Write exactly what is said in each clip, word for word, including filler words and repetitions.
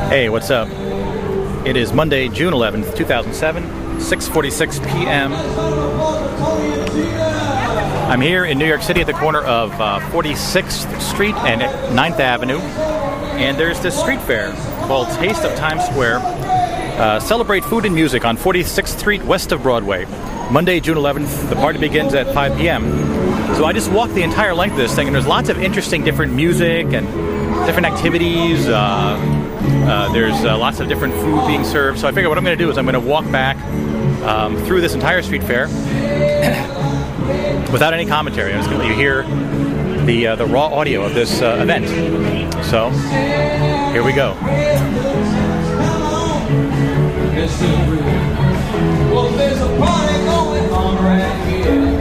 Hey, what's up? It is Monday, June eleventh, two thousand seven, six forty-six p m I'm here in New York City at the corner of uh, forty-sixth Street and ninth Avenue, and there's this street fair called Taste of Times Square. Uh, celebrate food and music on forty-sixth Street west of Broadway. Monday, June eleventh, the party begins at five p m So I just walked the entire length of this thing, and there's lots of interesting different music and different activities. Uh, uh, there's uh, lots of different food being served. So I figured what I'm going to do is I'm going to walk back um, through this entire street fair without any commentary. I'm just going to let you hear the uh, the raw audio of this uh, event. So here we go. Well, there's a party going on right here.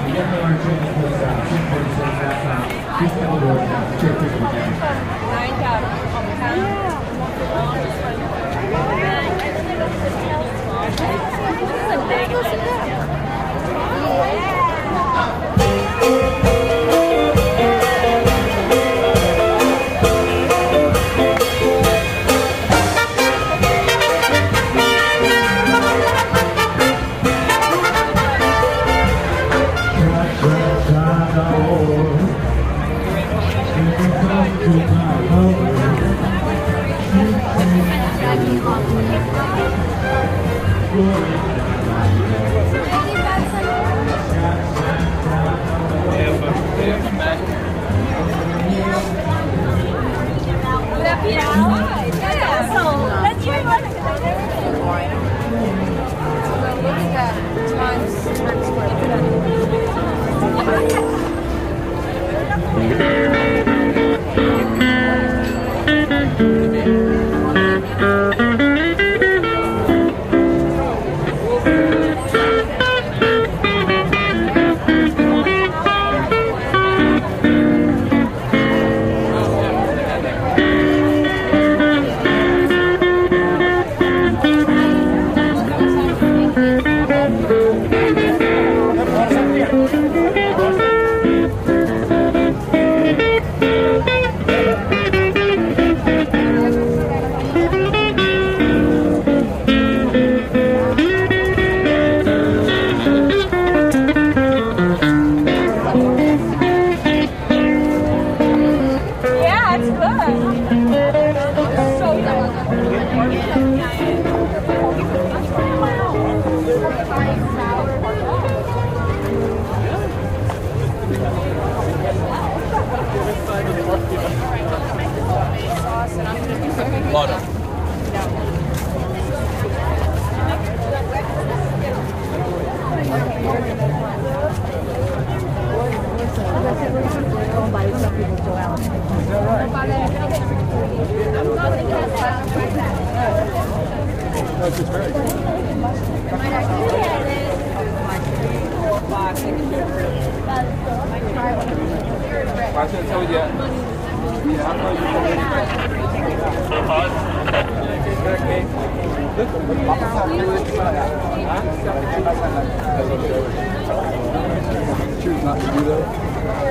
Choose not to do that.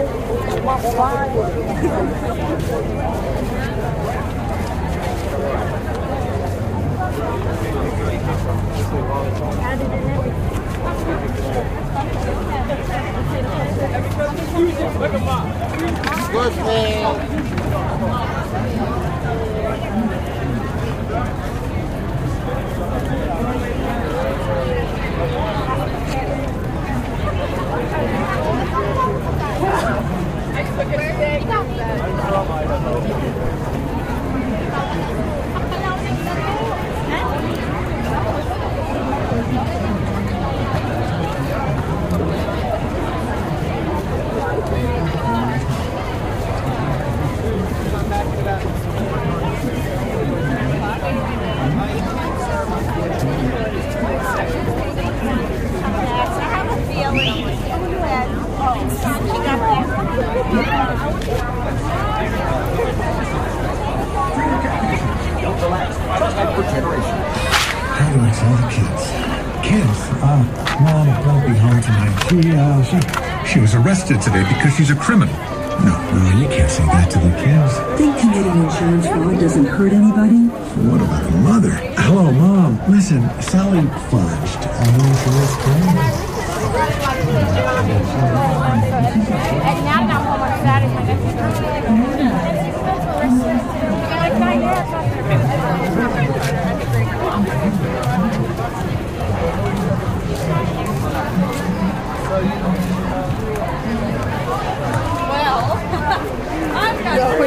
How do I tell the kids? Kids, uh, Mom won't be home tonight. She, uh, she, she was arrested today because she's a criminal. No, no, you can't say that to the kids. Think committing insurance fraud doesn't hurt anybody? What about the mother? Hello, Mom. Listen, Sally fudged an insurance claim. And now that I'm home on Saturday, my nephew's birthday. Well, I'm not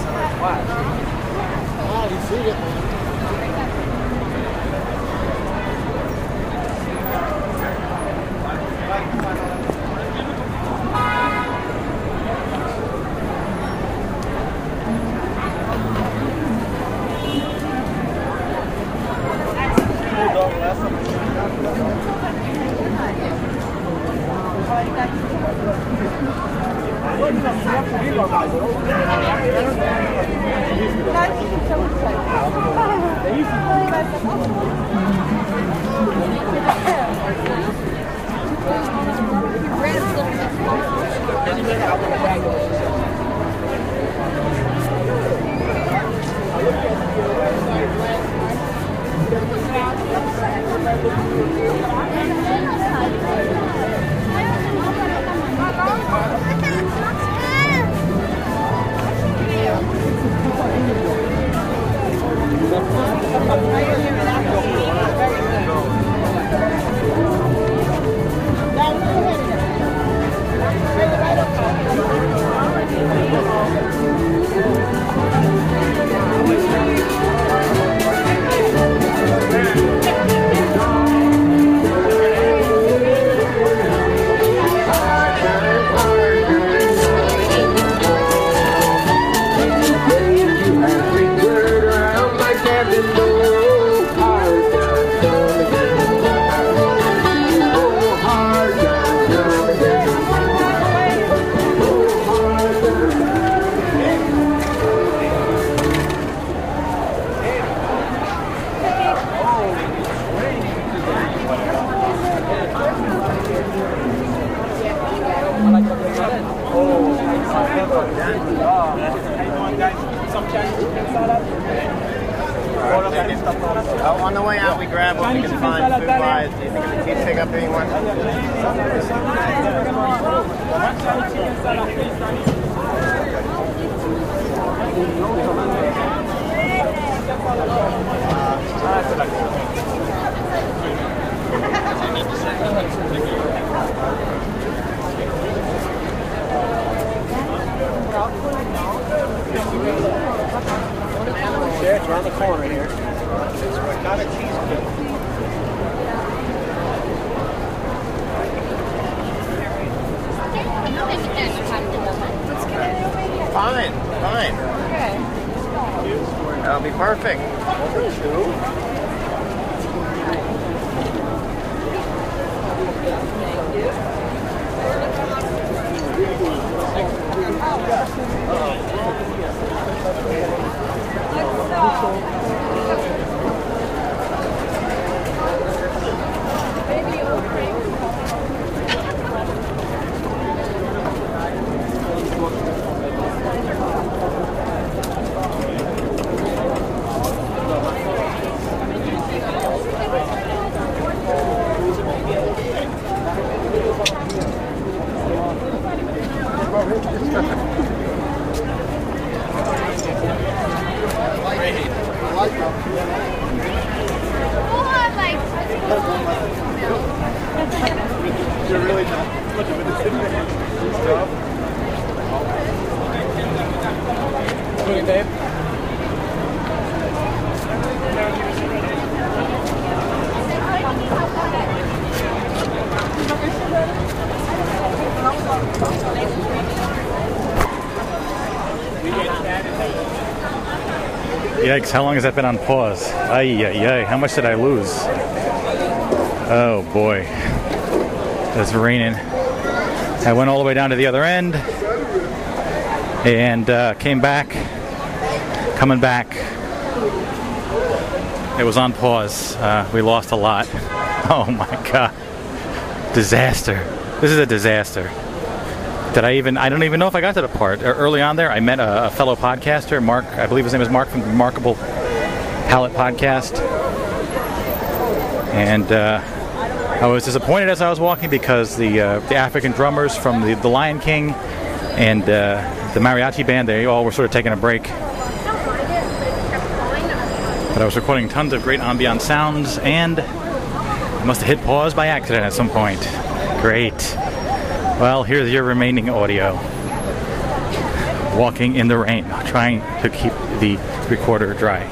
Wow, you see it, man. Oh, on the way out, we grab what we can find food-wise. Do you think it's a cheese pick up anyone? It's around the corner here. It's not a cheese cake. Fine, fine. Okay. That'll be perfect. You're really not much of a decision. Good, babe. Yikes, how long has that been on pause? Ay, ay, ay, how much did I lose? Oh boy, it's raining. I went all the way down to the other end and uh, came back. Coming back, it was on pause. Uh, we lost a lot. Oh my god, disaster. This is a disaster. Did I even, I don't even know if I got to the part. Early on there, I met a, a fellow podcaster, Mark, I believe his name is Mark from the Remarkable Palette Podcast. And uh, I was disappointed as I was walking because the uh, the African drummers from the, the Lion King and uh, the mariachi band, they all were sort of taking a break. But I was recording tons of great ambient sounds, and I must have hit pause by accident at some point. Great. Well, here's your remaining audio. Walking in the rain, trying to keep the recorder dry.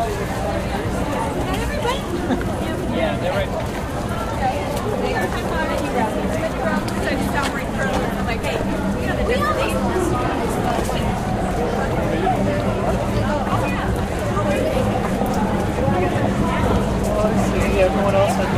Yeah, they're right. Everyone else had the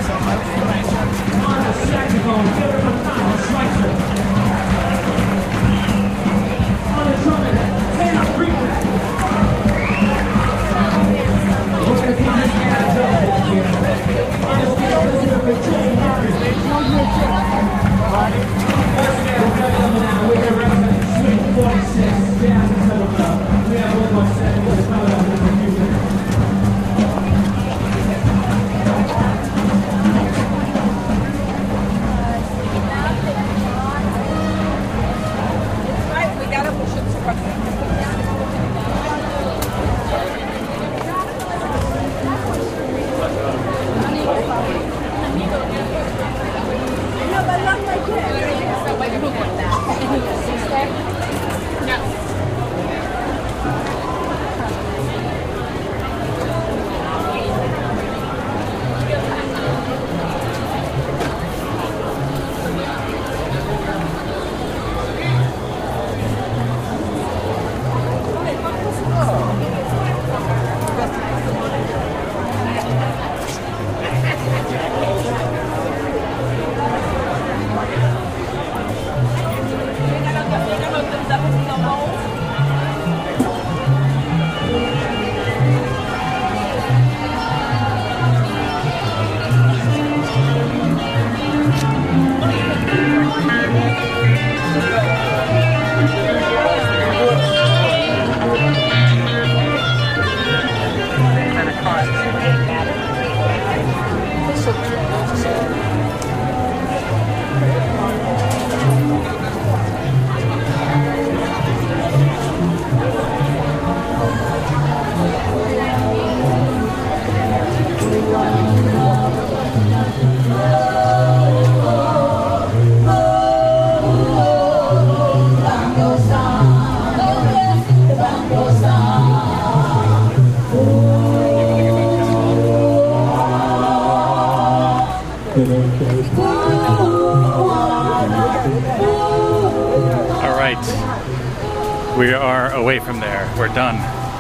We are away from there. We're done.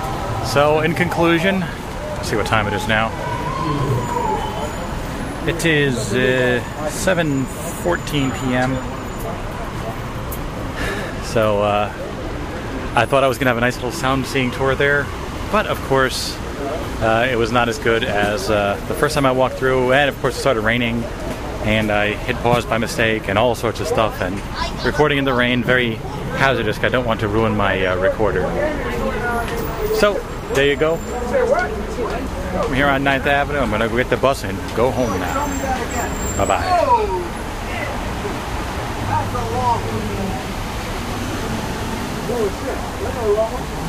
So, in conclusion, let's see what time it is now. It is uh, seven fourteen p m So, uh, I thought I was going to have a nice little sound seeing tour there, but of course, uh, it was not as good as uh, the first time I walked through, and of course it started raining, and I hit pause by mistake, and all sorts of stuff, and recording in the rain, very hazardous. I don't want to ruin my uh, recorder. So, there you go. I'm here on ninth Avenue. I'm going to go get the bus and go home now. Bye-bye. That's a long one.